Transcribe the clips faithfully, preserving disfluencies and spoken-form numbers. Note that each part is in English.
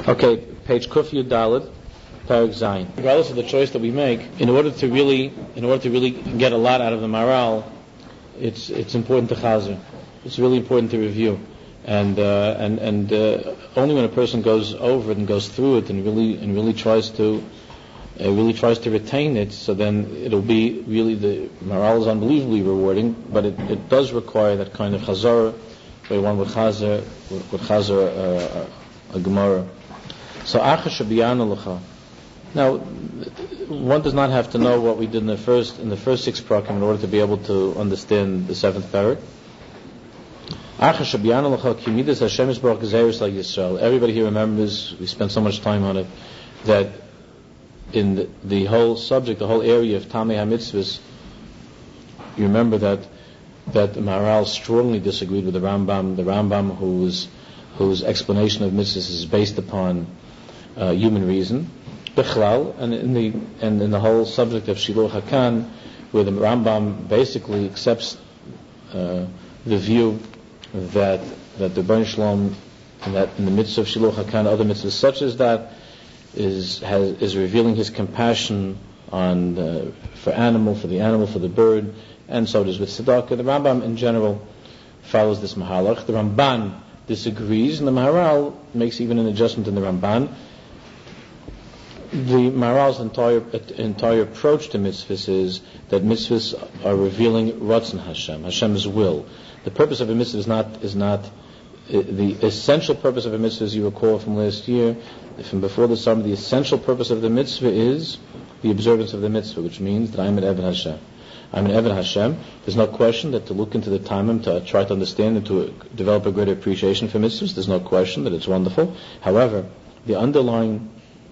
Okay, page Kuf Yud Daled, Parag Zayin. Regardless of the choice that we make, in order to really, in order to really get a lot out of the Maharal, it's it's important to chazer. It's really important to review, and uh, and and uh, only when a person goes over it and goes through it and really and really tries to uh, really tries to retain it, so then it'll be really the Maharal is unbelievably rewarding. But it, it does require that kind of chazara, where one would chazer would chazer uh, a Gemara. So Acha Shabiyana L'cha. Now, one does not have to know what we did in the first in the first six prakim in order to be able to understand the seventh parak. Acha Shabiyana L'cha Ki Midas Hashem Yisbarach Gezeirus Al Yisrael. Everybody here remembers, we spent so much time on it, that in the, the whole subject, the whole area of Tamei HaMitzvahs, you remember that that the Maharal strongly disagreed with the Rambam, the Rambam whose whose explanation of mitzvahs is based upon uh, human reason. Bichlal, and in the and in the whole subject of Shiluch HaKan, where the Rambam basically accepts uh, the view that that the Rebbeinu Shalom, and that in the mitzvah of Shiluch HaKan, other mitzvahs such as that, is has, is revealing His compassion on the, for animal, for the animal, for the bird, and so it is with tzedakah. The Rambam in general follows this mahalach. The Ramban disagrees, and the Maharal makes even an adjustment in the Ramban. The Maharal's entire entire approach to mitzvahs is that mitzvahs are revealing Ratzon Hashem, Hashem's will. The purpose of a mitzvah is not is not the essential purpose of a mitzvah, as you recall from last year, from before the summer. The essential purpose of the mitzvah is the observance of the mitzvah, which means that I'm an Eved Hashem. I'm an Eved Hashem. There's no question that to look into the Tamim, to try to understand and to develop a greater appreciation for mitzvahs, there's no question that it's wonderful. However, the underlying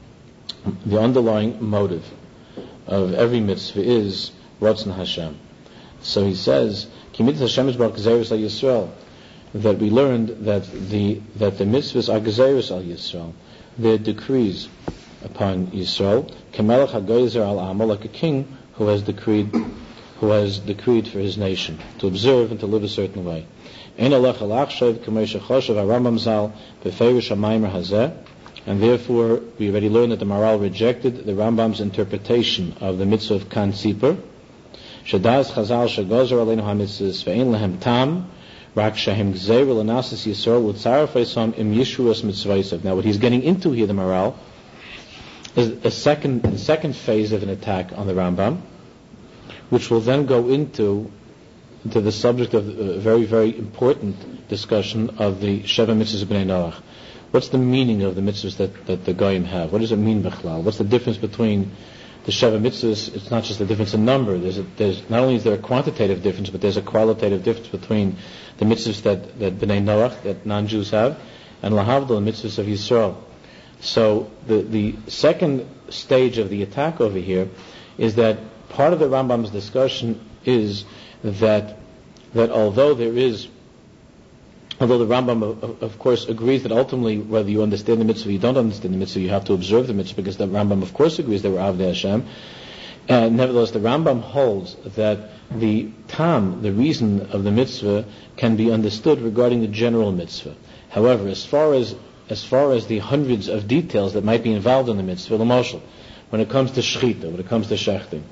the underlying motive of every mitzvah is Ratzon Hashem. So he says, Ki mitzvah Hashem is bar Gezeirus al Yisrael, that we learned that the that the mitzvahs are Gezeirus al Yisrael, they're decrees upon Yisrael, Kemelech HaGoyzer al Amal, like a king who has decreed who has decreed for his nation to observe and to live a certain way. Ein alech al achshav k'mei shechoshav HaRambam Zal beferish HaMaimer Hazeh. And therefore, we already learned that the Maharal rejected the Rambam's interpretation of the mitzvah of Kan Tzipor. Shadaz Chazal Shagozer Aleinu HaMitzvahs Ve'en Lehem Tam Rak Shehem Gzeir L'Nasis Yisrael Utzaraf Eisam Im Yishuas Mitzvaysav. Now, what he's getting into here, the Maharal, is a second, a second phase of an attack on the Rambam, which will then go into into the subject of a very, very important discussion of the Sheva Mitzvahs B'nai Noach. What's the meaning of the mitzvahs that, that the Goyim have? What does it mean, Bechlal? What's the difference between the Sheva mitzvahs? It's not just a difference in number. There's, a, there's not only is there a quantitative difference, but there's a qualitative difference between the mitzvahs that, that B'nai Noach, that non-Jews have, and Lahavdil, the mitzvahs of Yisrael. So the, the second stage of the attack over here is that part of the Rambam's discussion is that that although there is Although the Rambam, of, of course, agrees that ultimately, whether you understand the mitzvah or you don't understand the mitzvah, you have to observe the mitzvah, because the Rambam, of course, agrees that we're Avdei Hashem. And nevertheless, the Rambam holds that the tam, the reason of the mitzvah, can be understood regarding the general mitzvah. However, as far as as far as the hundreds of details that might be involved in the mitzvah, the mashal, when it comes to shechita, when it comes to shechting,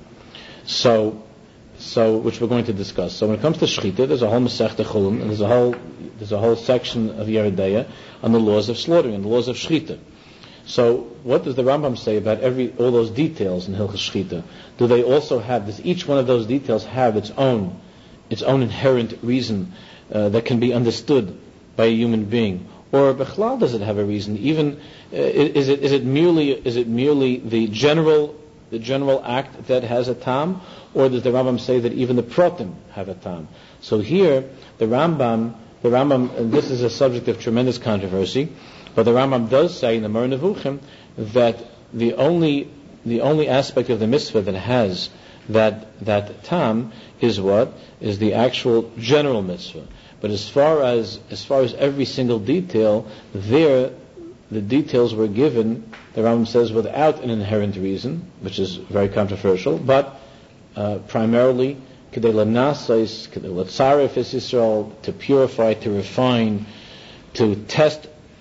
so. So, which we're going to discuss. So, when it comes to shechita, there's a whole Masechta Chulun, and there's a whole there's a whole section of Yoreh De'ah on the laws of slaughtering and the laws of shechita. So, what does the Rambam say about every all those details in Hilchos Shechita? Do they also have? Does each one of those details have its own its own inherent reason uh, that can be understood by a human being, or Bechlal does it have a reason? Even uh, is it is it merely is it merely the general the general act that has a tam, or does the Rambam say that even the pratim have a tam? So here, the Rambam, the Rambam, and this is a subject of tremendous controversy, but the Rambam does say in the Moreh Nevuchim that the only the only aspect of the mitzvah that has that that tam is what is the actual general mitzvah. But as far as as far as every single detail, there the details were given, the Rambam says, without an inherent reason, which is very controversial, but uh, primarily kedei lanasais, kedei latzaref es Yisrael, to purify, to refine, to test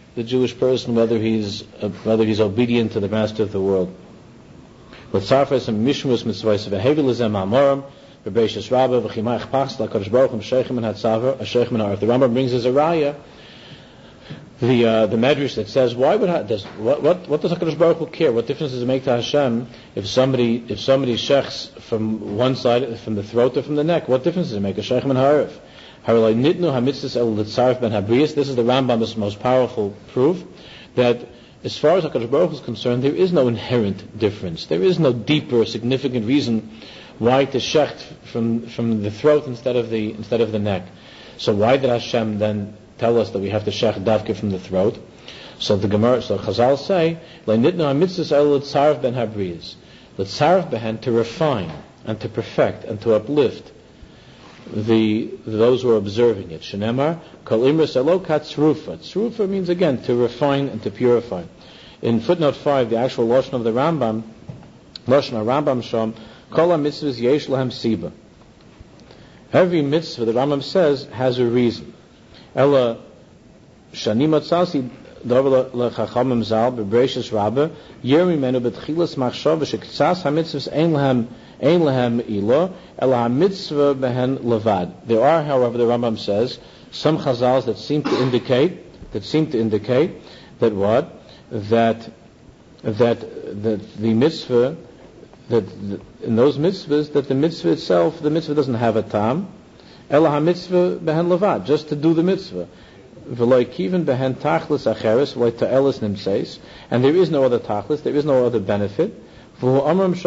the Jewish person, whether he's uh, whether he's obedient to the master of the world. With Sarfas and Mishmus mitzvahs v'hevilizem amorim v'beishas rabba v'chimayich pachs l'kadosh baruch hu sheichem and hatzaver a sheichem and arth. The Rambam brings as a raya the uh, the medrash that says, why would ha- does what what what does Hakadosh Baruch Hu care? What difference does it make to Hashem if somebody if somebody shechs from one side, from the throat or from the neck? What difference does it make? A sheichem and ha'arif. This is the Rambam, this most powerful proof that as far as HaKadosh Baruch Hu is concerned, there is no inherent difference. There is no deeper, significant reason why to shecht from from the throat instead of the instead of the neck. So why did Hashem then tell us that we have to shecht davke from the throat? So the Gemara, so Chazal say, "L'tzarv ben habriyas, l'tzarv behen, to refine and to perfect and to uplift the those who are observing it." Shenemar kol imras elokat tzrufa. Tzrufa means again to refine and to purify. In footnote five, the actual lashon of the Rambam, lashon Rambam sham kol mitzvahs yesh lahem siba. Every mitzvah, the Rambam says, has a reason. Ella shani matzasi davar lechachamim zal bebreshus rabba yeri menu betchilas machshav shektsas hamitzvahs ein lahem ein lahem ilo ela mitzvah behen levad. There are, however, the Rambam says, some chazals that seem to indicate that seem to indicate that what that that that the mitzvah that the, in those mitzvahs that the mitzvah itself the mitzvah doesn't have a tam ela mitzvah behen levad, just to do the mitzvah. V'loy kiven behen tachlis acheres v'loy ta'elis nimseis, and there is no other tachlis, there is no other benefit. This is the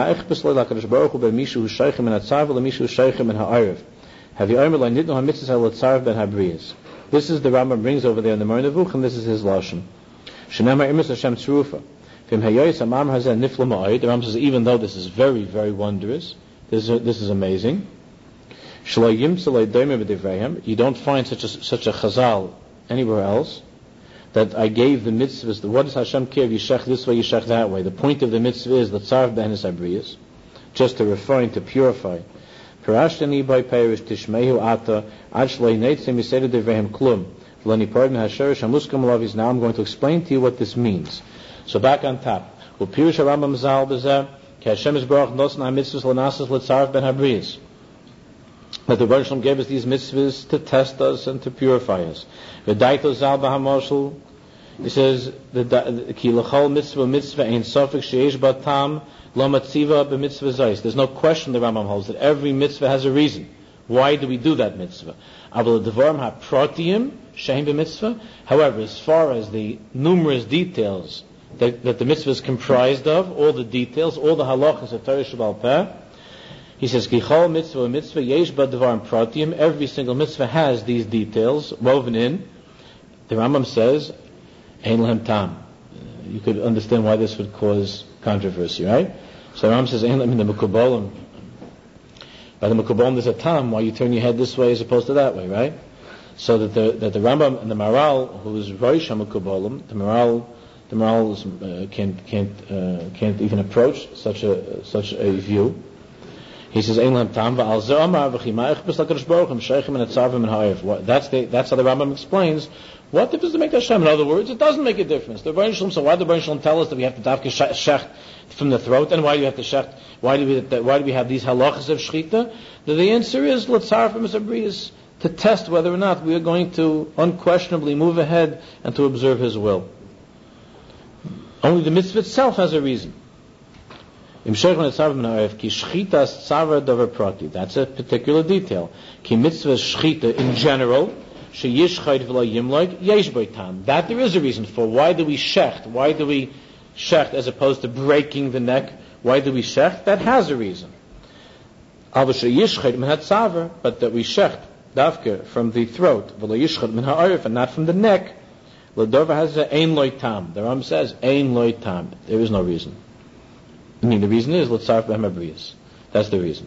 Rambam brings over there in the Moreh Nevuch, and this is his lashon. The Rambam says, even though this is very, very wondrous, this is, this is amazing, you don't find such a, such a chazal anywhere else, that I gave the mitzvahs. What does Hashem care if you shech this way, you shech that way? The point of the mitzvah is l'tzarv behenis habriyas, just to refine, to purify. Parashtani by perish tishmehu ata ad shlei neitzim yiseder devrehem klum v'lani pardon hasherish hamuskam lavis. Now I'm going to explain to you what this means. So back on top, u'pirush harambam zal b'zeh ki Hashem is baruch nosna mitzvahs l'nasas l'tzarv ben habriyas. That the Baruch Shalom gave us these mitzvahs to test us and to purify us. V'daito zal b'hamoshel, he says, ki l'chol mitzvah mitzvah ein sofik sheyesh batam lo matziva b'mitzvah zayis. There's no question, the Rambam holds, that every mitzvah has a reason. Why do we do that mitzvah? Aval devarim ha-protiyim shein b'mitzvah. However, as far as the numerous details that, that the mitzvah is comprised of, all the details, all the halachas of Torah Shebal Peh, he says, Kichol mitzvah mitzvah yesh b'dvarim pratiyim. Every single mitzvah has these details woven in. The Rambam says, Ein lahem tam. You could understand why this would cause controversy, right? So the Rambam says, Ein lahem in the Mekubalim. By the Mekubalim there's a tam, why you turn your head this way as opposed to that way, right? So that the that the Rambam and the Maral, who is Rosh HaMekubalim, the Maral, the Maral is, uh, can't can't uh, can't even approach such a such a view. He says, "Ein lahem tam va'al zeh amar v'chimayich b's l'kadosh baruch hu m'sheichem and etzarvim and ha'ayif." That's the that's how the Rambam explains. What difference does it make to Hashem? In other words, it doesn't make a difference. The Baruch Shalom. So why did the Baruch Shalom tell us that we have to davke shecht from the throat, and why do we have to shecht? Why do we why do we have these halachas of shechita? The answer is l'tzarvim is to test whether or not we are going to unquestionably move ahead and to observe His will. Only the mitzvah itself has a reason. That's a particular detail. Ki mitzvah shchita in general, that there is a reason for. Why do we shecht? Why do we shecht as opposed to breaking the neck? Why do we shecht? That has a reason. But that we shecht davke from the throat, and not from the neck. The Ram says, ein loy tam. There is no reason. I mean, the reason is l'tzarf b'hem habriyas. That's the reason.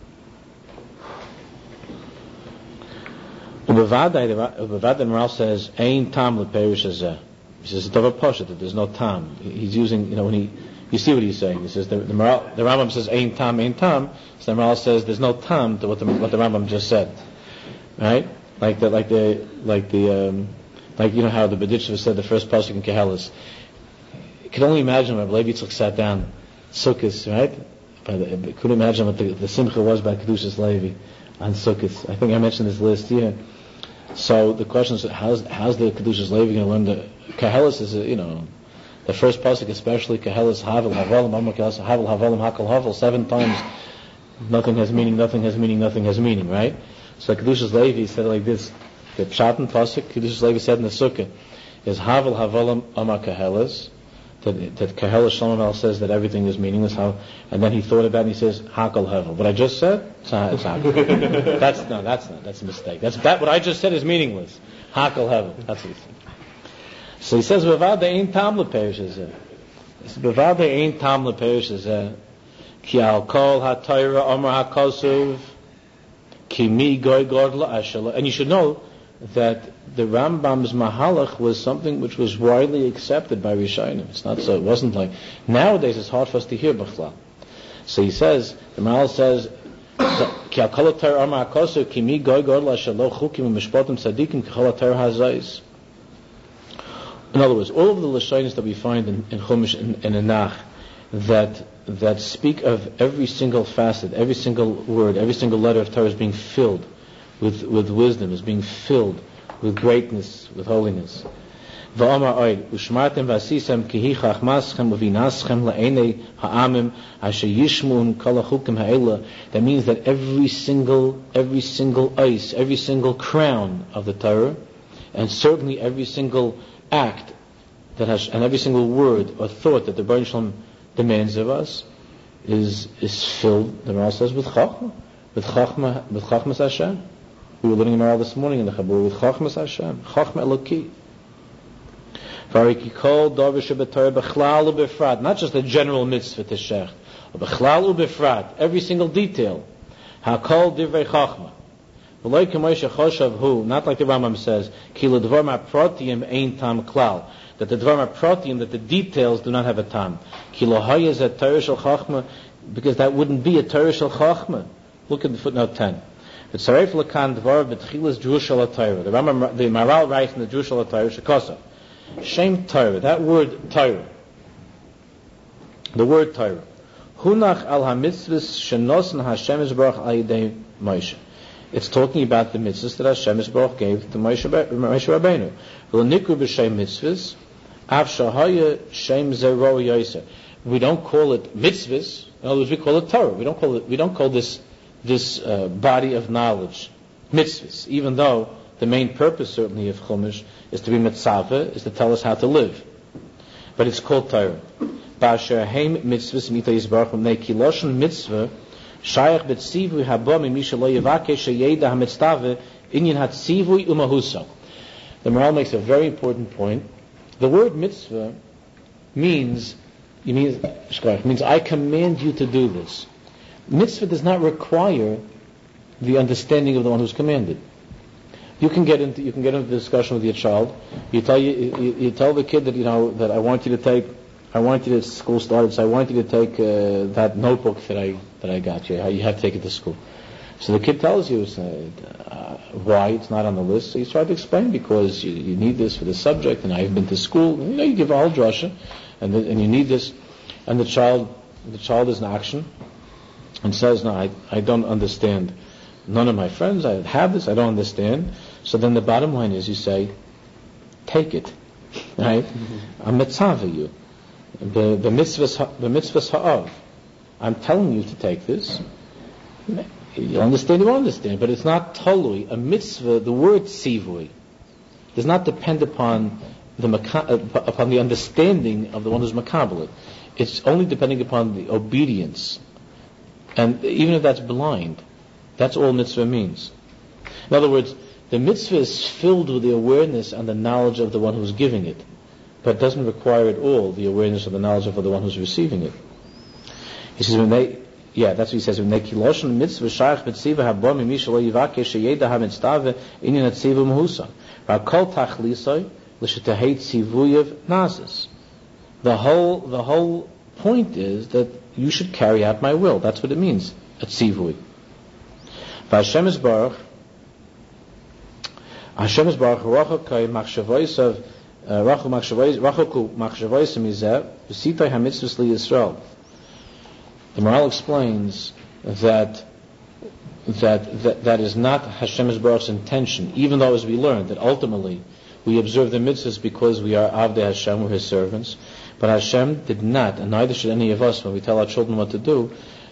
Ubevadai, the Maral says, ein tam l'perish hazeh. He says, it's over poshet, that there's no tam. He's using, you know, when he, you see what he's saying. He says, the, the, Maral, the Rambam says, ein tam, ein tam. So the Maral says, there's no tam to what the, what the Rambam just said. Right? Like the, like the, like the, um, Like, you know how the B'ditchev said the first pasuk in Kehelis. You can only imagine when Levi Yitzchak sat down, Sukkot, right? By the, I couldn't imagine what the, the simcha was by Kedushas Levi on Sukkot. I think I mentioned this last year. So the question is, how's, how's the Kedushas Levi going to learn the Kehelis? Is a, you know, the first pasuk especially, Kehelis Havel Havalim Amar Kehelis Havel Havalim Hakol Havel, seven times. Nothing has meaning. Nothing has meaning. Nothing has meaning. Right? So Kedushas Levi said it like this. The Pshat pasuk Kedushas Levi said in the Sukkah is Havel Havalim Amar Kehelis. That, that Kehelis Shlomo says that everything is meaningless. How, and then he thought about it and he says Hakol Havel. What I just said, it's not. It's not. that's no. That's not. That's a mistake. That's that. What I just said is meaningless. Hakol Havel. That's what he said. So he says, "Bevada ein tam leperish hazeh." Bevada ein tam leperish hazeh. Ki al kol haTorah amar haKosuv ki mi goy godla ashala. And you should know that the Rambam's Mahalach was something which was widely accepted by Rishonim. It's not so. It wasn't like nowadays. It's hard for us to hear B'chlal. So he says, the Mahalach says, ki al kol haTorah amar haKosuv ki mi goy godla ashala chukim u'mishpatim tzadikim ki kol haTorah hazayis. In other words, all of the Lashonos that we find in, in Chumash and in Nach that that speak of every single facet, every single word, every single letter of Torah is being filled with, with wisdom, is being filled with greatness, with holiness. V'omar oid, u'shmartem v'asisem kihi chachmaschem u'vinaschem la'enei ha'amim asher yishmun kol ha'chukim ha'ela. That means that every single, every single ice, every single crown of the Torah, and certainly every single act that has, and every single word or thought that the Baruch Shalom demands of us is is filled, the Maral says, with Chachma, with Chachma, with Chachmas Hashem. We were learning in Maral this morning in the Chabur with Chachmas Hashem, Chachma Eloki. Varikikol Davish B'Torah B'Chlal U'Befrat, not just a general mitzvah to shech, but B'Chlal U'Befrat, every single detail. Hakol Divrei Chachma. Not like the Rambam says, that the Dvar Protium, that the details do not have a tam. Because that wouldn't be a Torah shel Chachma. Look at the footnote ten. The Rambam, the Maral writes in the Drush al Torah, Shekosav. Shem Torah, that word Torah, the word Torah, Hunach al ha-mitzvahs shenosn Hashem Yisbarach al yedei Moshe. It's talking about the mitzvahs that Hashem Yisbarach gave to Moshe Rabbeinu. V'nikru b'shem mitzvahs, av shahaya shem zero yoser. We don't call it mitzvahs. In other words, we call it Torah. We don't call it. We don't call this this uh, body of knowledge mitzvahs, even though the main purpose certainly of Chumash is to be mitzvah, is to tell us how to live. But it's called Torah. Ba'asher heim mitzvahs mita Yisbarach v'nei kiloshen mitzvah. Shayach betzivui haba mimisha lo yevake sheyeda hamitztave inyan hatzivui umahusa. The Maral makes a very important point. The word mitzvah means, it means, it means I command you to do this. Mitzvah does not require the understanding of the one who's commanded. You can get into you can get into the discussion with your child. You tell you, you, you tell the kid that you know that I want you to take. I want you to school started, so I want you to take uh, that notebook that I that I got you. You have to take it to school. So the kid tells you uh, why it's not on the list. So you try to explain because you, you need this for the subject, and I've been to school. You know, you give a whole drasha, and the, and you need this, and the child the child is in action and says, "No, I I don't understand. None of my friends I have this. I don't understand." So then the bottom line is, you say, "Take it, right? I'm mitzvah you." The the mitzvahs the mitzvahs ha'av. I'm telling you to take this. You understand, you understand, but it's not totally a mitzvah. The word tzivui does not depend upon the upon the understanding of the one who's makabel. It's only depending upon the obedience, and even if that's blind, that's all mitzvah means. In other words, the mitzvah is filled with the awareness and the knowledge of the one who's giving it, but doesn't require at all the awareness of the knowledge of the one who's receiving it. He says when they, yeah, that's what he says. When they kiloshen mitzvah shayach mitzvah haba mimish lo yivake sheyeda hamitztave inyan tzivah muhusa v'kol tachlisay l'shetahei tzivuyev nazis. The whole the whole point is that you should carry out my will. That's what it means. A tzivui. V'Hashem Yisbarach Hashem is Baruch Rachakai Machshavoisav Rachu Machshavoisav Mizeh V'Sitay HaMitzvus Li Yisrael. The Maharal explains that that that, that is not Hashem's Baruch's intention, even though, as we learned, that ultimately we observe the mitzvahs because we are Avdei Hashem, we're His servants. But Hashem did not, and neither should any of us, when we tell our children what to do,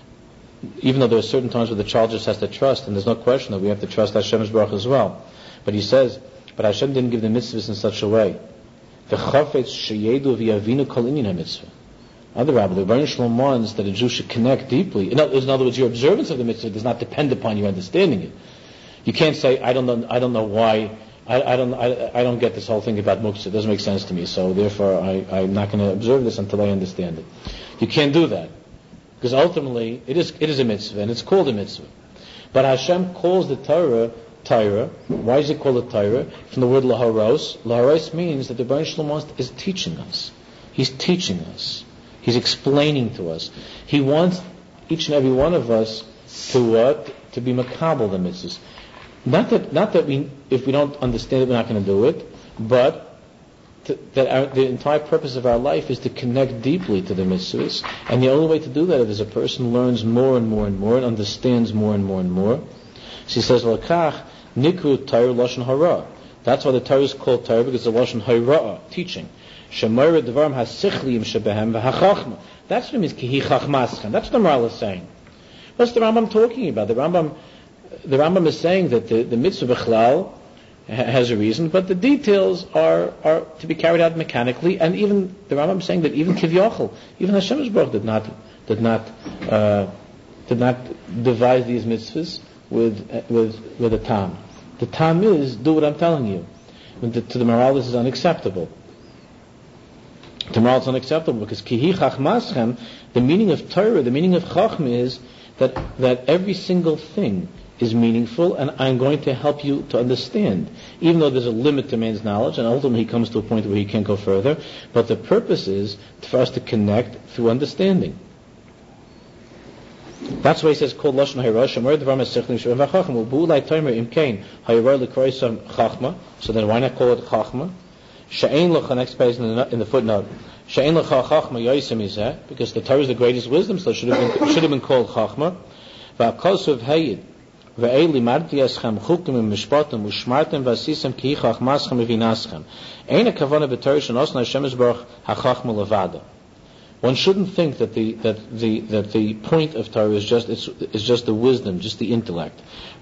even though there are certain times where the child just has to trust, and there's no question that we have to trust Hashem's Baruch as well. But he says, but Hashem didn't give the mitzvahs in such a way. The chafetz sheyedu v'yavinu kol inyan ha-mitzvah. Other rabbi, the Rebbeinu Shalom wants that a Jew should connect deeply. In other, in other words, your observance of the mitzvah does not depend upon your understanding it. You can't say, I don't know, I don't know why, I, I don't, I, I don't get this whole thing about muktzah. It doesn't make sense to me, so therefore I, I'm not going to observe this until I understand it. You can't do that, because ultimately it is, it is a mitzvah, and it's called a mitzvah. But Hashem calls the Torah Torah. Why does He call it Torah? From the word laharos. Laharos means that the Rebbeinu Shalom is teaching us. He's teaching us. He's explaining to us. He wants each and every one of us to what? Uh, to be makabel the mitzvahs. Not that, not that we, if we don't understand it, we're not going to do it, but to, that our, the entire purpose of our life is to connect deeply to the mitzvahs, and the only way to do that is a person learns more and more and more, and understands more and more and more. She says, "L'kach nikru Torah lashon hara." That's why the Torah is called Torah, because it's a lashon hara, teaching. Shemayra devarim hasichliim shebehem v'hachachma. That's what it means. Kihi chachmaschem. That's what the Maharal is saying. What's the Rambam talking about? The Rambam. The Rambam is saying that the, the mitzvah b'chlal has a reason, but the details are, are to be carried out mechanically, and even the Rambam is saying that even Kivyachol, even Hashem's Baruch did not did not uh, did not devise these mitzvahs with uh, with with a tam. The tam is do what I'm telling you. To the Maharal, this is unacceptable. To the Maharal, it's unacceptable because kihi chachmaschem, the meaning of Torah, the meaning of chachma is that that every single thing is meaningful, and I'm going to help you to understand, even though there's a limit to man's knowledge, and ultimately he comes to a point where he can't go further. But the purpose is for us to connect through understanding. That's why he says, "Kol lashon hayra shemer devar mesechlim shevem v'chachma u'bu'ulai tomer imkein hayra l'kroisam chachma." So then, why not call it chachma? She'ein l'cha, next page in the, in the footnote. She'ein l'cha chachma yoisem izeh, because the Torah is the greatest wisdom, so it should have been should have been called chachma. V'akosov hayid. Ve'eli marti eschem chukim u'mishpatim u'shmartim v'asisem ki chachmaschem u'vinaschem. Ein ha'kavana b'Torah shenosna Hashem yisbarach ha'chachma levada. One shouldn't think that the that the that the point of Torah is just it's, is just the wisdom, just the intellect.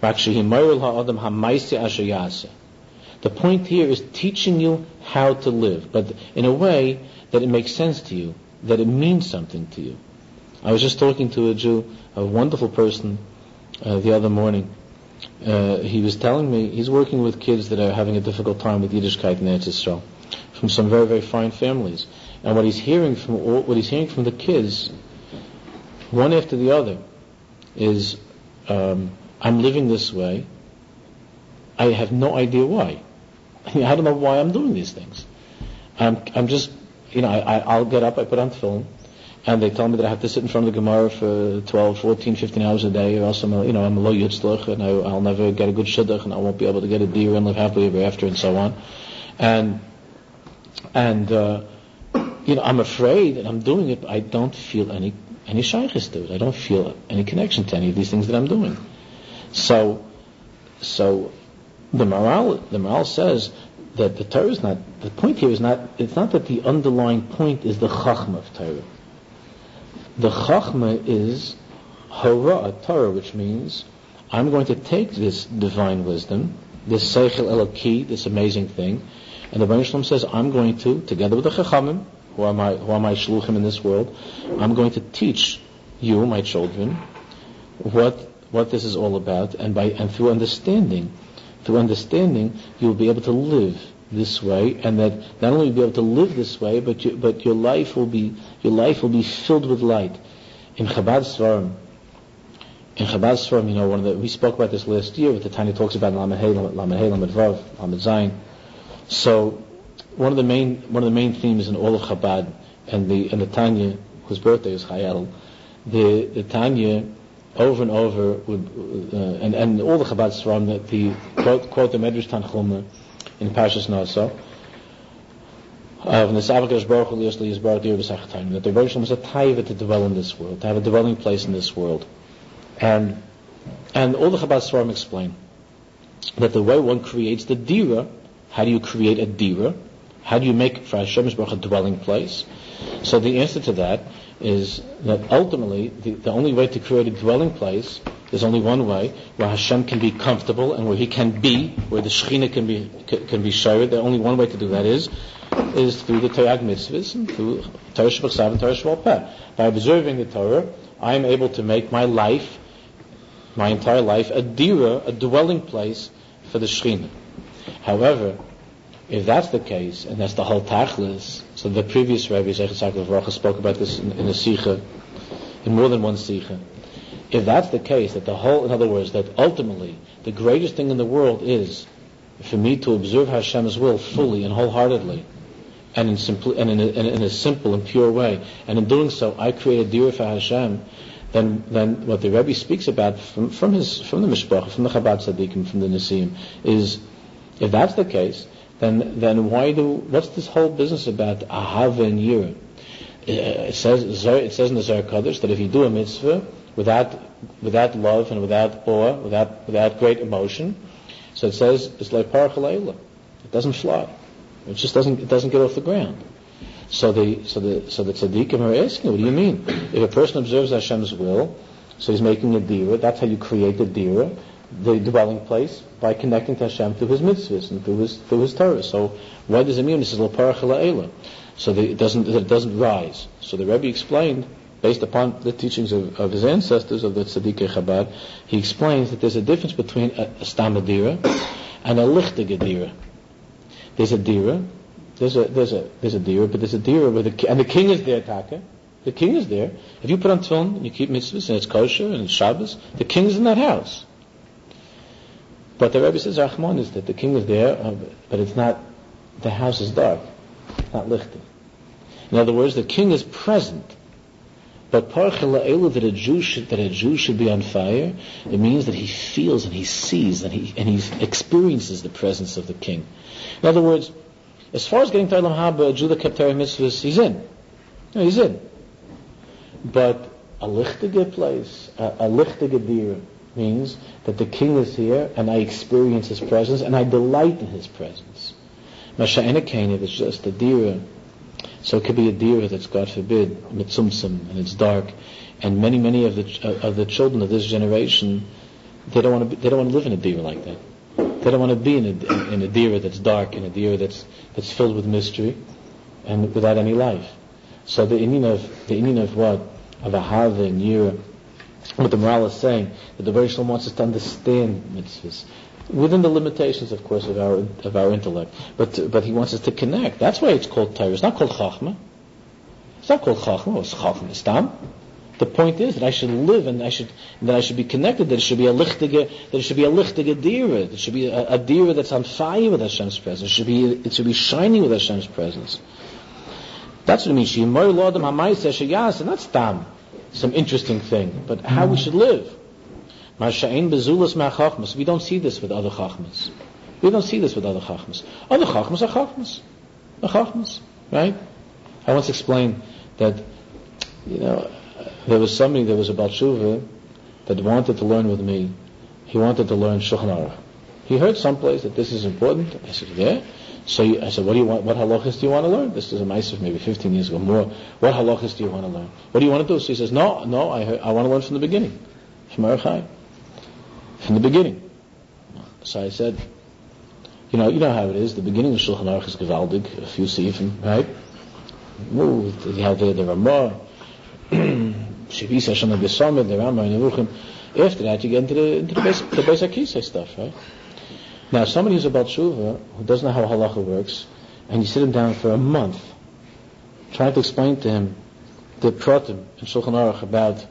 The point here is teaching you how to live, but in a way that it makes sense to you, that it means something to you. I was just talking to a Jew, a wonderful person, uh, the other morning. Uh, he was telling me he's working with kids that are having a difficult time with Yiddishkeit in Eretz Yisrael, from some very very fine families. And what he's hearing from all, what he's hearing from the kids, one after the other, is um, I'm living this way. I have no idea why. I don't know why I'm doing these things. I'm I'm just you know I, I'll get up, I put on tefillin, and they tell me that I have to sit in front of the Gemara for twelve, fourteen, fifteen hours a day, or else I'm a, you know I'm a lo yitzlach, and I, I'll never get a good shidduch, and I won't be able to get a deer and live happily ever after, and so on. And and. Uh, You know, I'm afraid that I'm doing it, but I don't feel any any shaykhis to it. I don't feel any connection to any of these things that I'm doing. So, so the Maharal the Maharal says that the Torah is not the point here is not it's not that the underlying point is the chachma of Torah. The chachma is hara Torah, which means I'm going to take this divine wisdom, this seichel eloki, this amazing thing, and the Rebbeinu Shalom says I'm going to, together with the chachamim, who are my who are my shluchim in this world, I'm going to teach you, my children, what what this is all about, and by and through understanding, through understanding, you'll be able to live this way, and that not only will you be able to live this way, but you, but your life will be your life will be filled with light. In Chabad Svarim, in Chabad Svarim, you know, one of the we spoke about this last year, with the Tanya talks about Lamed Hey, Lamed Hey, Lamed Vav, Lamed Zayin. So. One of the main one of the main themes in all of Chabad and the and the Tanya, whose birthday is Chayel, the the Tanya over and over, would, uh, and, and all the Chabad Sfarim, that the quote, quote the Medrash Tanchuma in Parshas Naso, of Nesavakash Baruch Hu Liyos Liyos Dir B'Sachatayim, that the Rebbe was a taiva to dwell in this world, to have a dwelling place in this world, and and all the Chabad Sfarim explain that the way one creates the dira, how do you create a dira? How do you make for Hashem Baruch a dwelling place? So the answer to that is that ultimately the, the only way to create a dwelling place, there's only one way, where Hashem can be comfortable and where He can be, where the Shekhinah can be can be shared. The only one way to do that is is through the Torah mitzvahs and through Torah Shebachsav and Torah Sheba'al Peh. By observing the Torah, I am able to make my life, my entire life, a dira, a dwelling place for the Shekhinah. However, if that's the case, and that's the whole tachlis, so the previous Rebbe, Zechus Yaakov Baruch, spoke about this in, in a sikha, in more than one sikha. If that's the case, that the whole, in other words, that ultimately the greatest thing in the world is for me to observe Hashem's will fully and wholeheartedly, and in, simpli- and in, a, and in a simple and pure way, and in doing so, I create a dira for Hashem. Then, then what the Rebbe speaks about from, from his, from the Mishpach, from the Chabad Tzaddikim, from the Nisim, is if that's the case, then then why do what's this whole business about ahava and yira? It says it says in the Zohar Kodesh that if you do a mitzvah without without love and without awe, without without great emotion, so it says it's like parach halayla. It doesn't fly. It just doesn't it doesn't get off the ground. So the so the so the tzaddikim are asking, what do you mean? If a person observes Hashem's will, so he's making a dira. That's how you create the dira, the dwelling place, by connecting to Hashem through His mitzvahs and through His through His Torah. So what does it mean? This is l'parach ha'ela. So the, it doesn't it doesn't rise. So the Rebbe explained, based upon the teachings of, of his ancestors of the Tzadikei Chabad, he explains that there's a difference between a, a stam dira and a lichtige dira. There's a dira, there's a there's a there's a dira, but there's a dira where the and the king is there, Taka. The king is there. If you put on tefillin and you keep mitzvahs and it's kosher and it's Shabbos, the king is in that house. But the Rebbe says, Rahman, is that the king is there, uh, but it's not, the house is dark. It's not lichtig. In other words, the king is present. But parach ha'ela, that a Jew should, that a Jew should be on fire, it means that he feels and he sees and he and he experiences the presence of the king. In other words, as far as getting to Olam Haba, a Jew that kept Torah mitzvahs, he's in. No, he's in. But a lichtige place, a, a lichtige dira, means that the king is here and I experience his presence and I delight in his presence. Masha'ena Kanev is just a dira. So it could be a dira that's, God forbid, mitzumtzum, and it's dark. And many, many of the uh, of the children of this generation, they don't want to be, they don't want to live in a dira like that. They don't want to be in a, in a dira that's dark, in a dira that's that's filled with mystery and without any life. So the inyan of the inyan of what? Of ahava and yira, what the Maral is saying, that the Baruch Shalom wants us to understand mitzvahs within the limitations, of course, of our of our intellect. But but he wants us to connect. That's why it's called Torah. It's not called Chachma. It's not called Chachma. It's Chachma Stam. The point is that I should live and I should that I should be connected. That it should be a lichtige. That it should be a lichtige dira. It should be a, a dira that's on fire with Hashem's presence. It should be it should be shining with Hashem's presence. That's what it means. Shemor lo adam hamayse sheyas, and that's Stam. Some interesting thing, but how we should live. Masha'in bezulas ma'chachmas. We don't see this with other chachmas. We don't see this with other chachmas. Other chachmas are chachmas. Are chachmas, right? I once explained that, you know, there was somebody, there was a Baal Tshuva that wanted to learn with me. He wanted to learn Shulchan Aruch. He heard someplace that this is important. I said, yeah. So I said, what do you want? What halachas do you want to learn? This is a ma'aseh maybe fifteen years ago, more. What halachas do you want to learn? What do you want to do? So he says, no, no, I heard, I want to learn from the beginning. From the beginning. So I said, you know, you know how it is. The beginning of Shulchan Aruch is gewaldig, a few seifim, right? Ooh, you have the, the Ramah, Shivisa Shana B'Samid, the Ramah, and Yeruchim. After that, you get into the into the basic the basic kisei stuff, right? Now, somebody who's about tshuva, who doesn't know how halacha works, and you sit him down for a month, trying to explain to him the pratim in Shulchan Aruch about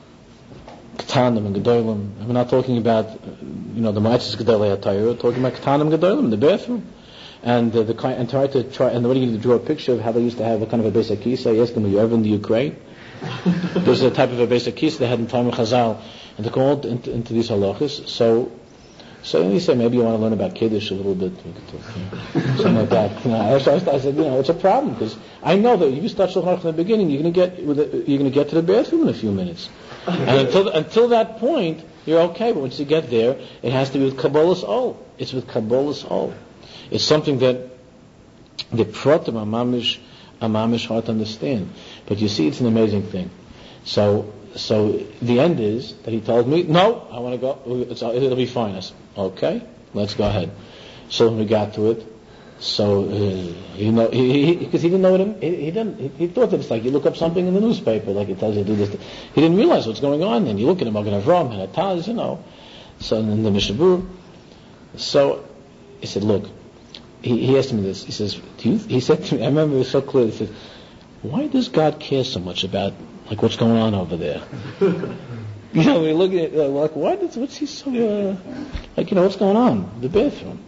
Ketanim and Gedolim. I'm not talking about, you know, the Ma'atzis Gedolei HaTorah, we're talking about Ketanim and Gedolim, the bathroom. And uh, the and try to try, and what are you going to draw a picture of how they used to have a kind of a basic kisei? Ask them, were you ever in the Ukraine? There's a type of a basic kisei they had in Talmud Chazal, and to go into, into these halachas. So, so you say maybe you want to learn about Kiddush a little bit, something like that. You know, I, I said, you know, it's a problem because I know that if you start Shulchan Aruch from the beginning, you're going to get with the, you're going to get to the bathroom in a few minutes, and until until that point, you're okay. But once you get there, it has to be with Kabbalah's Ol. It's with Kabbalah's Ol. It's something that the Pratim are mamish, are mamish hard to understand. But you see, it's an amazing thing. So, so the end is that he told me, no, I want to go. It's, it'll be fine. I said, okay, let's go ahead. So when we got to it, so uh, you know, he because he, he, he didn't know what it, he, he didn't. He, he thought that it's like you look up something in the newspaper, like it tells you to do this. He didn't realize what's going on. Then you look at him, Magen Avraham, and Taz, you know. So in the Mishabur, so he said, look. He, he asked me this. He says, do you, he said to me, I remember it was so clear. He said, why does God care so much about like what's going on over there? You know, we look at uh, like, why does what's he so uh, like? You know, what's going on in the bathroom?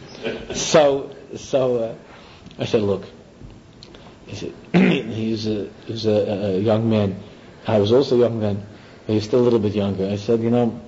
So, so uh, I said, look. He said, he's a he's a, a young man. I was also young then, but he's still a little bit younger. I said, you know,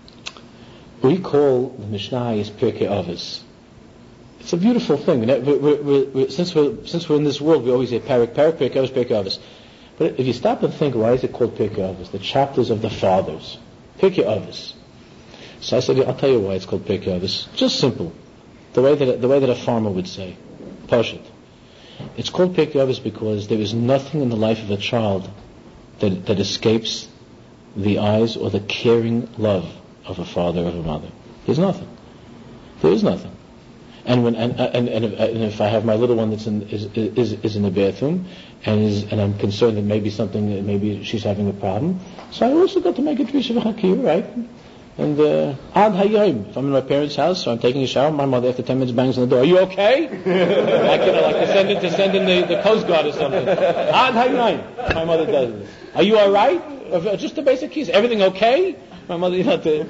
we call the Mishnah is Pirkei Avos. It's a beautiful thing. We're, we're, we're, we're, since we're since we're in this world, we always say Parak, Parak, Pirkei Avos, Pirkei Avos. But if you stop and think, why is it called Pirkei Avos? The chapters of the fathers, Pirkei Avos. So I said, I'll tell you why it's called Pirkei Avos. Just simple, the way that the way that a farmer would say, Pashut. It's called Pirkei Avos because there is nothing in the life of a child that that escapes the eyes or the caring love of a father or a mother. There's nothing. There is nothing. And when and and, and, if, and if I have my little one that's in is is, is in the bathroom, and is and I'm concerned that maybe something maybe she's having a problem, so I also got to make a Drisha V'Chakir, right? And uh, Ad Hayom, if I'm in my parents' house, so I'm taking a shower, my mother after ten minutes bangs on the door. Are you okay? like you know, like to send in to send in the, the Coast Guard or something. Ad Hayom, my mother does this. Are you all right? Just the basic keys. Everything okay? My mother, you know, to,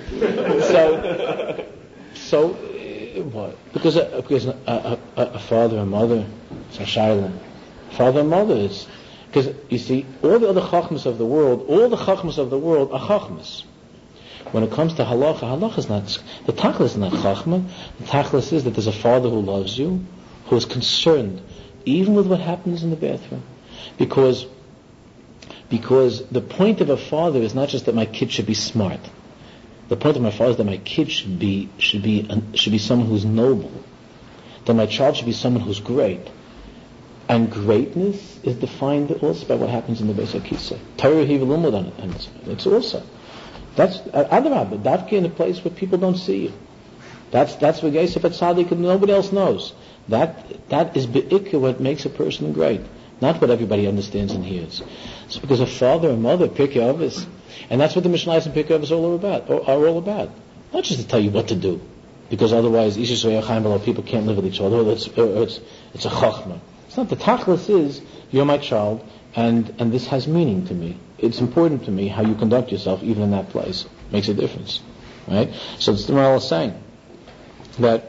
so so. What? Because a, because a, a, a father and mother, it's a shayla. Father and mother is because you see all the other chachmas of the world, all the chachmas of the world are chachmas. When it comes to halacha, halacha is not the tachlis is not chachma. The tachlis is that there's a father who loves you, who is concerned even with what happens in the bathroom, because because the point of a father is not just that my kid should be smart. The point of my father is that my kid should be should be should be someone who's noble. That my child should be someone who's great. And greatness is defined also by what happens in the Beis HaKisei. Torah Hivilumud on it, and it's, it's also that's Adarabah. Davke in a place where people don't see you. That's that's what Yosef at Tzaddik and nobody else knows. That that is be'ikah what makes a person great, not what everybody understands and hears. It's because a father and mother, Pirkei Avos. And that's what the Mishnayos and Pirkei Avos are all about. Are all about. Not just to tell you what to do, because otherwise, people can't live with each other. It's, it's, it's a chachma. It's not. The tachlis is you're my child, and and this has meaning to me. It's important to me how you conduct yourself, even in that place. It makes a difference, right? So it's the Maharal is saying that.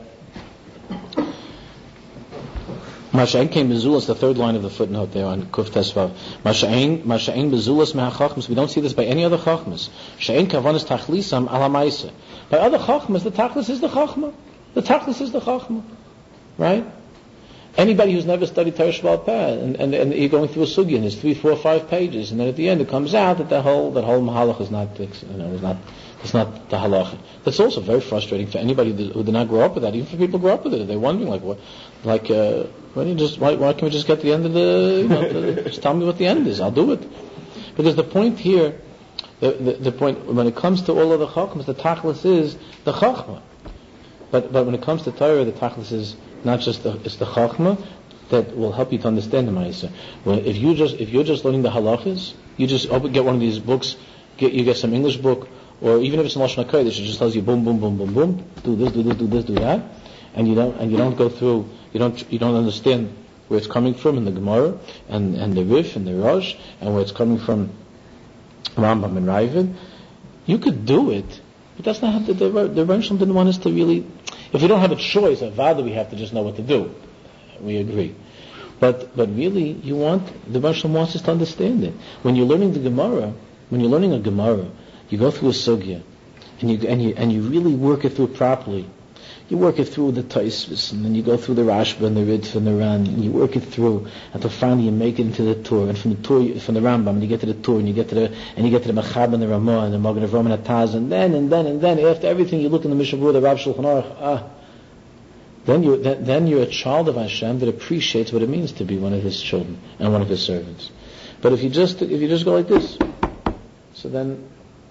Masha'in came bezulas, the third line of the footnote there on Kuf Tesvav. Masha'in, Masha'in bezulas me'achachmas. We don't see this by any other chachmas. Sha'in kavanas tachlisam ala ma'isa. By other chachmas, the tachlis is the chachma. The tachlis is the chachma, right? Anybody who's never studied Torah Sheba'al Peh, and, and and you're going through a sugya, and it's three, four, five pages, and then at the end it comes out that the whole that whole mahalach is not, you know, is not. It's not the halacha. That's also very frustrating for anybody who did not grow up with that. Even for people who grow up with it, they're wondering like, what, like, uh, why don't you just, why, why can't we just get to the end of the, you know, the, just tell me what the end is. I'll do it. Because the point here, the, the, the point when it comes to all of the chachmas, the tachlis is the chachma. But but when it comes to Torah, the tachlis is not just the, it's the chachma that will help you to understand the ma'aseh. Well, if you just if you're just learning the halachas, you just open, get one of these books, get you get some English book. Or even if it's in Lashon HaKodesh, it just tells you boom, boom, boom, boom, boom, do this, do this, do this, do that, and you don't, and you don't go through, you don't, you don't understand where it's coming from in the Gemara and and the Rif and the Rosh and where it's coming from Rambam and Ravid. You could do it, but that's not how the the, the Rebbeinu didn't want us to really. If we don't have a choice, avada, we have to just know what to do. We agree, but but really, you want the Rebbeinu wants us to understand it. When you're learning the Gemara, when you're learning a Gemara. you go through a sugya, and you and you and you really work it through properly. You work it through the Taisvis, and then you go through the Rashba and the Ritva and the Ran, and you work it through until finally you make it into the Torah. And from the Torah, from the Rambam, and you get to the Torah, and you get to the and you get to the Machab and the Ramah and the Magen Avraham and Ataz, and then and then and then after everything, you look in the Mishnah Berurah, the Rav Shulchan Aruch. Ah, then you then, then you're a child of Hashem that appreciates what it means to be one of His children and one of His servants. But if you just if you just go like this, so then.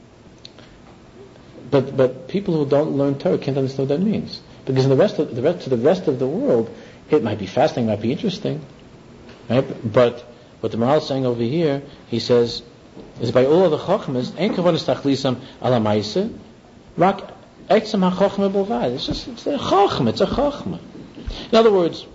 But but people who don't learn Torah can't understand what that means, because in the rest of the rest to the rest of the world, it might be fascinating, might be interesting, right? But what the Maharal is saying over here, he says, is by all of the chachmas, ein kavanas tachlisam ala ma'aseh, rak etzem hachachma b'lvad. It's just it's a chachma. It's a chachma. In other words,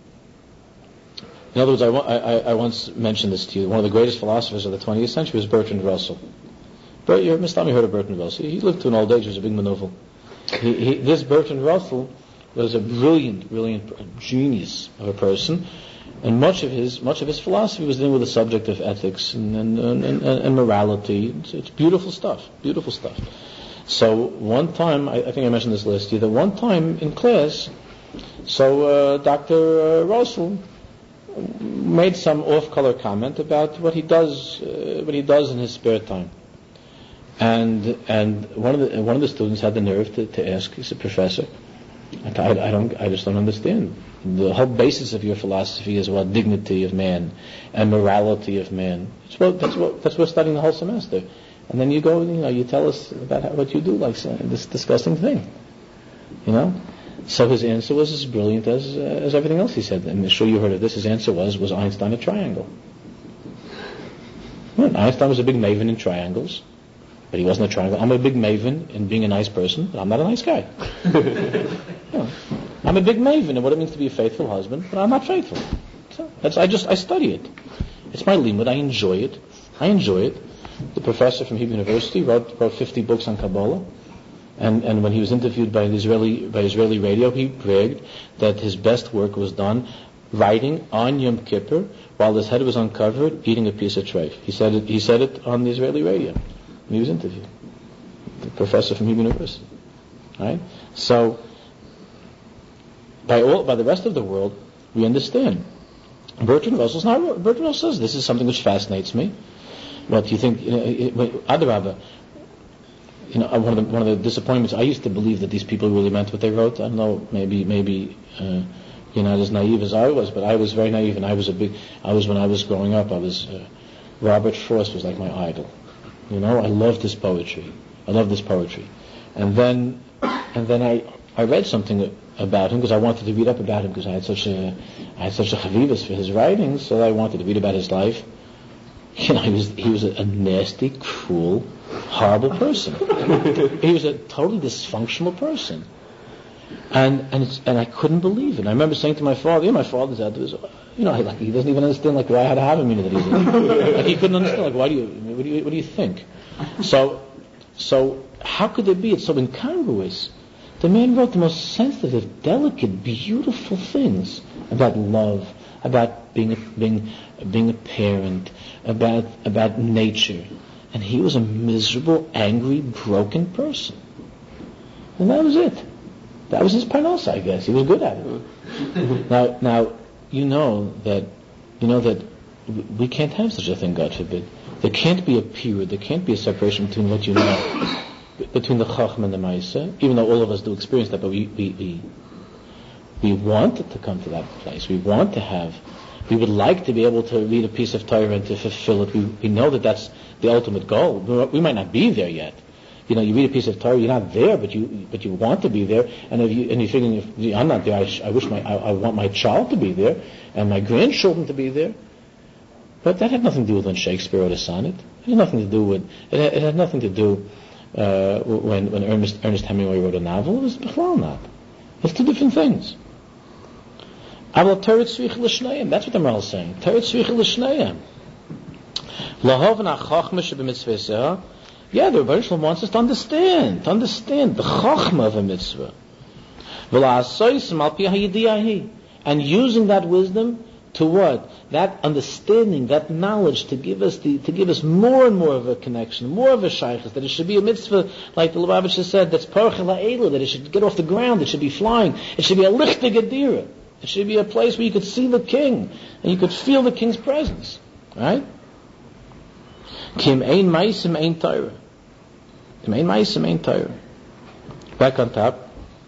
in other words, I, I I once mentioned this to you. One of the greatest philosophers of the twentieth century was Bertrand Russell. But your Mister Tami heard of Bertrand Russell. He lived to an old age. He was a big manovel. He, he, this Bertrand Russell was a brilliant, brilliant genius of a person, and much of his much of his philosophy was dealing with the subject of ethics and and, and, and, and morality. It's, it's beautiful stuff. Beautiful stuff. So one time, I, I think I mentioned this last year. That one time in class, so uh, Doctor Uh, Russell made some off-color comment about what he does, uh, what he does in his spare time. And and one of the one of the students had the nerve to, to ask. He said, "Professor, I, I don't, I just don't understand. The whole basis of your philosophy is what dignity of man and morality of man. That's what that's what that's what we're studying the whole semester. And then you go, you know, you tell us about how, what you do, like so, this disgusting thing, you know." So his answer was as brilliant as uh, as everything else he said. I'm sure you heard of this. His answer was was Einstein a triangle? Well, Einstein was a big maven in triangles. But he wasn't a triangle. I'm a big maven in being a nice person, but I'm not a nice guy. No. I'm a big maven in what it means to be a faithful husband, but I'm not faithful. So that's, I just I study it. It's my limud. I enjoy it. I enjoy it. The professor from Hebrew University wrote wrote fifty books on Kabbalah, and and when he was interviewed by the Israeli by Israeli radio, he bragged that his best work was done writing on Yom Kippur while his head was uncovered, eating a piece of treif. He said it. He said it on the Israeli radio. He was interviewed, the professor from Hebrew University, right? So, by all, by the rest of the world, we understand. Bertrand Russell's not. Bertrand Russell says this is something which fascinates me. What do you think? You know, Adarabah, you know, one of the one of the disappointments. I used to believe that these people really meant what they wrote. I don't know. Maybe maybe uh, you're not as naive as I was, but I was very naive, and I was a big. I was when I was growing up. I was uh, Robert Frost was like my idol. You know, I loved his poetry. I loved his poetry, and then, and then I, I read something about him because I wanted to read up about him because I had such a, I had such a chavivus for his writings, so I wanted to read about his life. You know, he was he was a, a nasty, cruel, horrible person. He was a totally dysfunctional person, and and it's, and I couldn't believe it. I remember saying to my father, "Yeah, my father's out there." You know, like he doesn't even understand like why I had to have him in that he's in. Like he couldn't understand like why do you what do you what do you think? So so how could there be? It's so incongruous. The man wrote the most sensitive, delicate, beautiful things about love, about being a, being being a parent, about about nature, and he was a miserable, angry, broken person. And that was it. That was his parnasa, I guess. He was good at it. now now. You know that, you know that we can't have such a thing, God forbid. There can't be a period, there can't be a separation between what you know, between the Chacham and the Maaseh, even though all of us do experience that, but we, we, we, we want it to come to that place. We want to have, we would like to be able to read a piece of Torah and to fulfill it. We, we know that that's the ultimate goal. We might not be there yet. You know, you read a piece of Torah, you're not there, but you but you want to be there, and if you and you're thinking, if I'm not there, I, sh- I wish my I, I want my child to be there, and my grandchildren to be there. But that had nothing to do with when Shakespeare wrote a sonnet. It had nothing to do with it. Had, it had nothing to do uh, when when Ernest Ernest Hemingway wrote a novel. It was b'chlal not. It's two different things. Aval teretz tzrich l'shnayim. That's what the Maharal is saying. Teretz tzrich l'shnayim. Lahavna chachma shebemitzvah. Yeah, the Rebbe Shalom wants us to understand, to understand the chachma of a mitzvah. And using that wisdom to what? That understanding, that knowledge, to give us the, to give us more and more of a connection, more of a shaykhus, that it should be a mitzvah, like the Lubavitcher said, that's parach la'ela, that it should get off the ground, it should be flying, it should be a lichte gedira, it should be a place where you could see the king, and you could feel the king's presence, right? Kim ein ma'asim ein Torah. Kim ein ma'asim ein Torah. Back on top.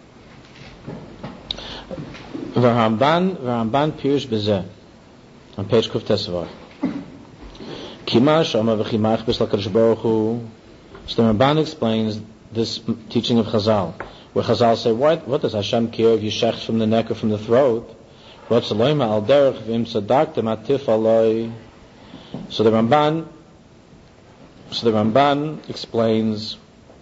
V'Ramban, V'Ramban Pirush B'zeh. On page Kuf Tesvav. Kima Shama V'Chimach B'Shla Kadosh Baruch Hu. So the Ramban explains this teaching of Chazal, where Chazal say, what, what does Hashem care if you shech from the neck or from the throat? What's the loyma al derech v'im tzadakta matif aloi? So the Ramban, so the Ramban explains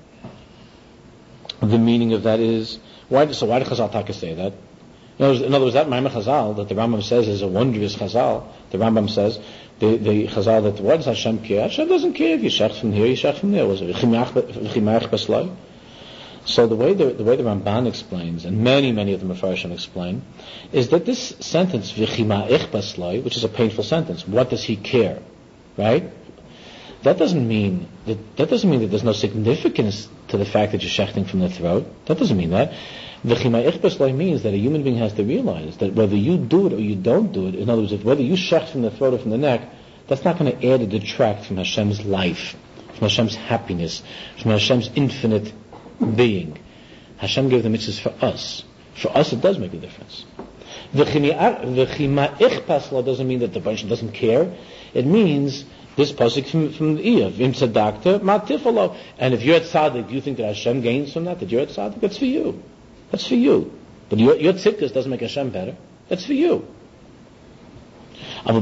the meaning of that is, why, so why did Chazal Taka say that? In other words, in other words that Maimon Chazal that the Rambam says is a wondrous Chazal. The Rambam says, the, the Chazal that what does Hashem care? Hashem doesn't care if you shech from here, you shech from there. Was it v'chimach b'sloi? So the way the, the way the Ramban explains, and many many of the Mefarshim explain, is that this sentence v'chimach b'sloi, which is a painful sentence, what does he care, right? That doesn't mean that that doesn't mean that there's no significance to the fact that you're shechting from the throat. That doesn't mean that. V'chimach b'sloi means that a human being has to realize that whether you do it or you don't do it, in other words, whether you shecht from the throat or from the neck, that's not going to add or detract from Hashem's life, from Hashem's happiness, from Hashem's infinite being. Hashem gave the mitzvahs for us. For us, it does make a difference. V'chimach b'sloi doesn't mean that the Baruch doesn't care. It means this pasuk from, from the Iyah, V'im tzadakta matifalo. And if you're at tzaddik, do you think that Hashem gains from that? That you're at tzaddik? That's for you. That's for you. But your, your tzidkus doesn't make Hashem better. That's for you. As the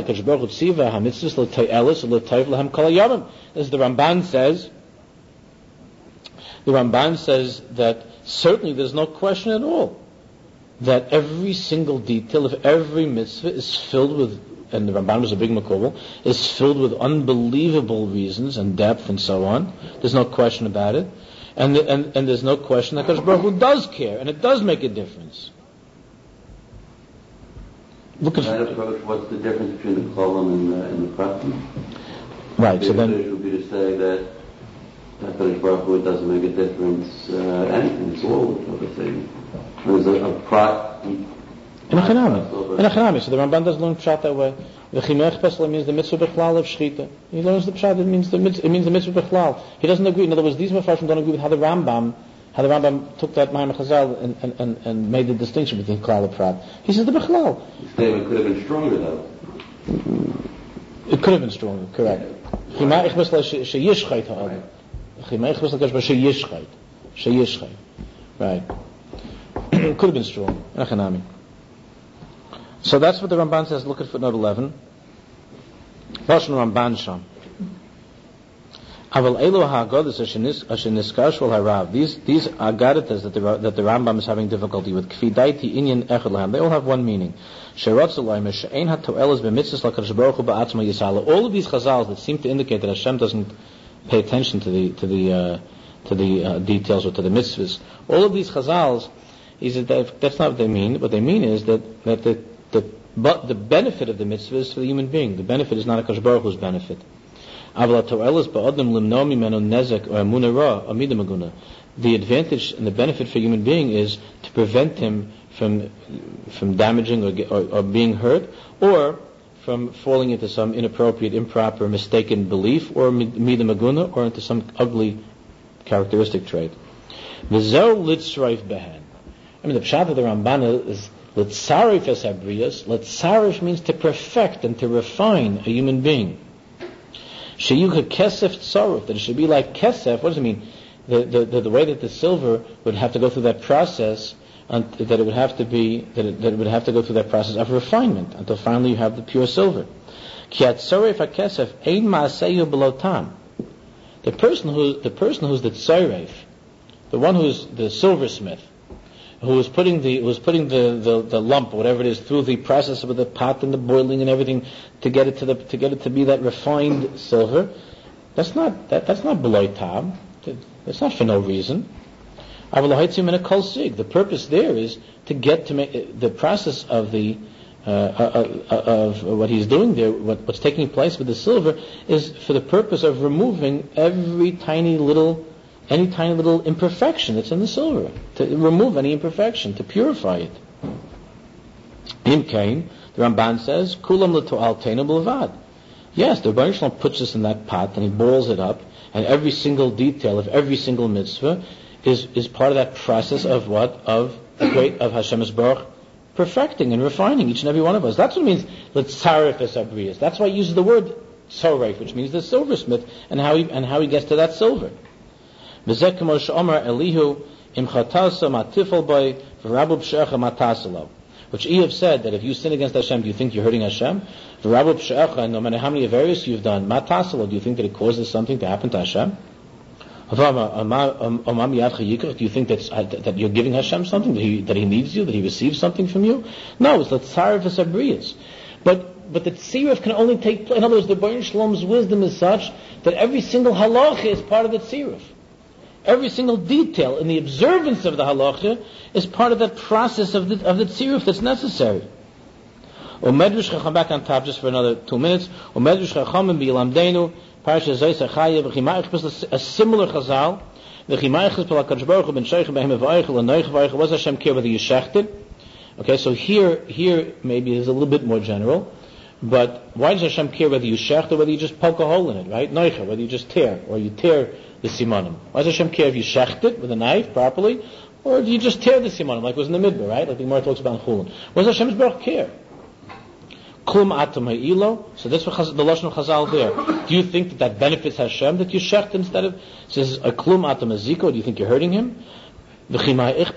Ramban says, the Ramban says that certainly there's no question at all that every single detail of every mitzvah is filled with, and the Ramban was a big makubal, is filled with unbelievable reasons and depth and so on. There's no question about it. And, the, and and there's no question that Kadosh Baruch Hu does care, and it does make a difference. Look at that approach. What's the difference between the kolam and the, and the pratim? Right. The so then, it would be to say that Kadosh Baruch Hu, it doesn't make a difference. Uh, anything. It's all the same. There's a, a prat. In a chanami. In a chanami. So the Ramban doesn't learn pshat that way. The chimach b'sloi means the mitzvah b'chlal of shchita. He learns the pshat. It means the mitzvah. It means the mitzvah b'chlal. He doesn't agree. In other words, these Mefarshim don't agree with how the Rambam, how the Rambam took that Maimon Chazal and, and, and, and made the distinction between klal and prat. He says the b'chlal. The statement could have been stronger, though. It could have been stronger. Correct. Chimach b'sloi sheyishchait ha'adam. Chimach b'sloi sheyishchait. Sheyishchait. Right. It could have been stronger. In a chanami. So that's what the Ramban says. Look at footnote eleven. Lashon Ramban Sham. Aval elu ha'agadas asher niskar shel harav. These these agadatas that the that the Rambam is having difficulty with. Kfidaiti inyan echad lahem. They all have one meaning. Sheratz alayim she'ein ha'toelas b'mitzvos lakadosh baruch hu ba'atzma yisala. All of these chazals that seem to indicate that Hashem doesn't pay attention to the to the uh, to the uh, details or to the mitzvahs. All of these chazals is that that's not what they mean. What they mean is that that the The, but the benefit of the mitzvah is for the human being. The benefit is not a Kadosh Baruch Hu's benefit. The advantage and the benefit for a human being is to prevent him from from damaging or, or, or being hurt, or from falling into some inappropriate, improper, mistaken belief, or mida maguna, or into some ugly characteristic trait. I mean, the pshat of the Ramban is L'tzarif es habriyas. L'tzarif means to perfect and to refine a human being. Sheyucha kesef tzarif, that it should be like kesef. What does it mean? The, the, the, the way that the silver would have to go through that process, and that it would have to be that it, that it would have to go through that process of refinement until finally you have the pure silver. Ki hatzarif hakesef ein ma'aseyu below tam. The person who the person who's the tzarif, the one who's the silversmith, who was putting the was putting the, the, the lump, whatever it is, through the process of the pot and the boiling and everything to get it to the to get it to be that refined silver. That's not that that's not below tam. That's not for no reason. The purpose there is to get to make the process of the uh, uh, uh, of what he's doing there, what, what's taking place with the silver, is for the purpose of removing every tiny little, any tiny little imperfection that's in the silver, to remove any imperfection, to purify it. In Cain, the Ramban says, "Kulam l'to'al teinu b'levad." Yes, the Rebbeinu Shalom puts this in that pot and he boils it up, and every single detail of every single mitzvah is is part of that process of what of a great of Hashem Yisborach perfecting and refining each and every one of us. That's what it means. L'tzaref es abriyas. That's why he uses the word tzoref, which means the silversmith, and how he and how he gets to that silver. V'zeh k'mo she'omar Elihu im chatasa matifal bay v'rabu b'she'echa matasalo. Which Eob said, that if you sin against Hashem, do you think you're hurting Hashem? V'rabu b'she'echa, and no matter how many various you've done, matasalo, do you think that it causes something to happen to Hashem? Do you think that's, uh, that you're giving Hashem something, that he, that he needs you, that he receives something from you? No, it's the tzaref v'sabriyas. But but the tziruf can only take place. In other words, the Rebbeinu Shalom's wisdom is such that every single halacha is part of the tziruf. Every single detail in the observance of the halacha is part of that process of the of the tziruf that's necessary. Umedrash Chacham, back on top just for another two minutes. Umedrash Chacham b'yilamdeinu Parasha Zayis HaChaya v'chimayich, a similar chazal. V'chimayich pel HaKadosh Baruch Hu ben sheichem behem v'aychel and noich v'aychel. Was Hashem care whether you shechted? Okay, so here, here maybe is a little bit more general. But why does Hashem care whether you shecht or whether you just poke a hole in it, right? Noicha, whether you just tear or you tear the simanim. Why does Hashem care if you shecht it with a knife properly, or do you just tear the simanim like it was in the midbar, right? Like the Gemara talks about in Chulin. Why does Hashem's Baruch care? Klum atam ha'ilo. So that's what the lashon of Chazal there. Do you think that that benefits Hashem that you shecht instead of? It says a klum atam haziko. Do you think you're hurting him? Do you think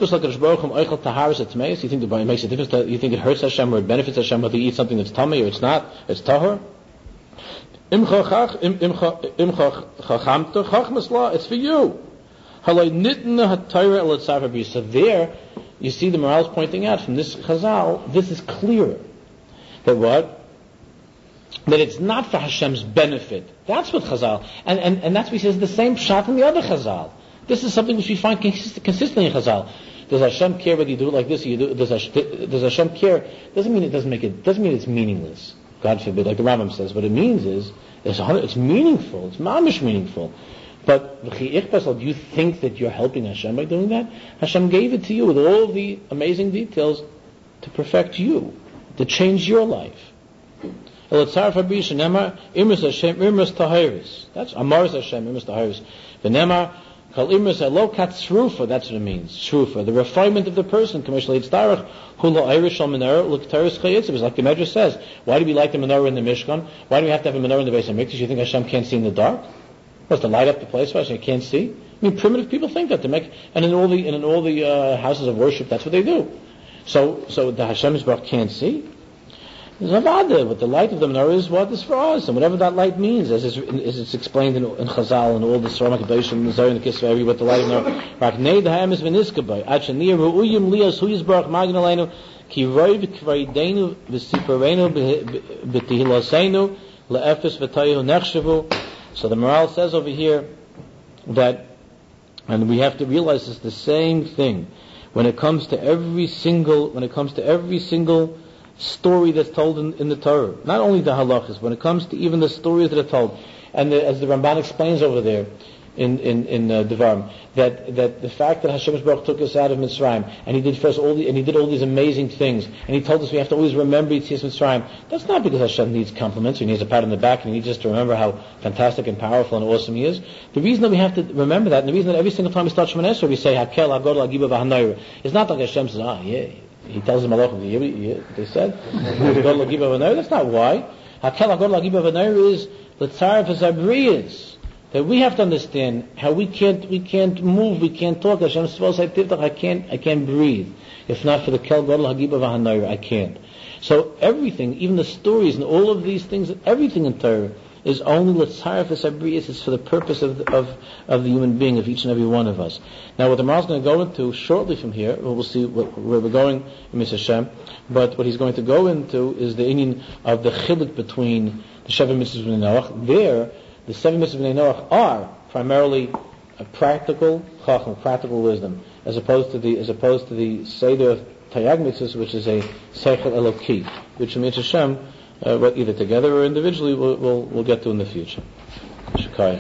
that it makes a difference? That you think it hurts Hashem or it benefits Hashem whether you eat something that's tummy or it's not? It's tahor. It's for you. So there, you see the morals pointing out from this Chazal, this is clearer. That what? That it's not for Hashem's benefit. That's what Chazal, and, and, and that's what he says the same shot in the other Chazal. This is something which we find consist- consistently in Chazal. Does Hashem care whether you do it like this or you do? Does Hashem, does Hashem care? Doesn't mean it doesn't make it. Doesn't mean it's meaningless. God forbid. Like the Rambam says, what it means is it's, it's meaningful. It's mamish meaningful. But do you think that you're helping Hashem by doing that? Hashem gave it to you with all the amazing details to perfect you, to change your life. That's Amaris Hashem, Imras Tahiris. V'nemar Kal Imras Elokat Srufa, that's what it means. Srufa, the refinement of the person. Commercially, it's Darach Hula Irish al Menorah L'Ktaris Chayitzav. Like the Medrash says, why do we like the menorah in the Mishkan? Why do we have to have a menorah in the Beis HaMikdash? You think Hashem can't see in the dark? What's to light up the place for us? You can't see. I mean, primitive people think that to make, and in all the and in all the uh, houses of worship, that's what they do. So, so the Hashem Yisborach can't see. There's avada, but the light of the menorah is what is for us, and whatever that light means, as it's, as it's explained in, in Chazal and all the Sarah Makadoshim and the Zohar and the Kisvei, what the light of the menorah. Raknei d'hayam is v'niskabay. Achanir ru'uyim lias hu Yisborach magnaleinu ki roi v'kvaydeinu v'siparenu b'tihilaseinu le'efes v'tayu nechshavu. So the moral says over here that, and we have to realize it's the same thing when it comes to every single, when it comes to every single story that's told in, in the Torah. Not only the halachas, when it comes to even the stories that are told. And the, as the Ramban explains over there in in, in uh, Devarim, that that the fact that Hashem Yisborach took us out of Mitzrayim, and He did first all the, and He did all these amazing things, and He told us we have to always remember Yetzias Mitzrayim. That's not because Hashem needs compliments, or He needs a pat on the back, and He needs us to remember how fantastic and powerful and awesome He is. The reason that we have to remember that, and the reason that every single time we start Shemoneh Esrei we say Hakel Hagod Lagiba V'Hanayra, it's not like Hashem says, ah, yeah. He tells them Allah, they said, that's not why. Hakel HaGod Lagiba V'Nair is the tzaref v'sabriyas. That we have to understand how we can't, we can't move, we can't talk. Hashem says, I can't, I can't breathe. If not for the Kel God Lagiba V'Hanayr, I can't. So everything, even the stories and all of these things, everything in Torah is only l'tzaref v'sabriyas. It's for the purpose of the, of of the human being, of each and every one of us. Now, what the Maral is going to go into shortly from here, we'll see what, where we're going in Mister Hashem. But what he's going to go into is the union of the chiluk between the seven mitzvahs of Bnei Noach. There, the seven mitzvahs of Bnei Noach are primarily a practical chacham, practical wisdom, as opposed to the as opposed to the seder of Tayag mitzvahs, which is a seichel eloki. which Mitzvah Hashem, uh, either together or individually, we'll, we'll, we'll get to in the future. Shakai.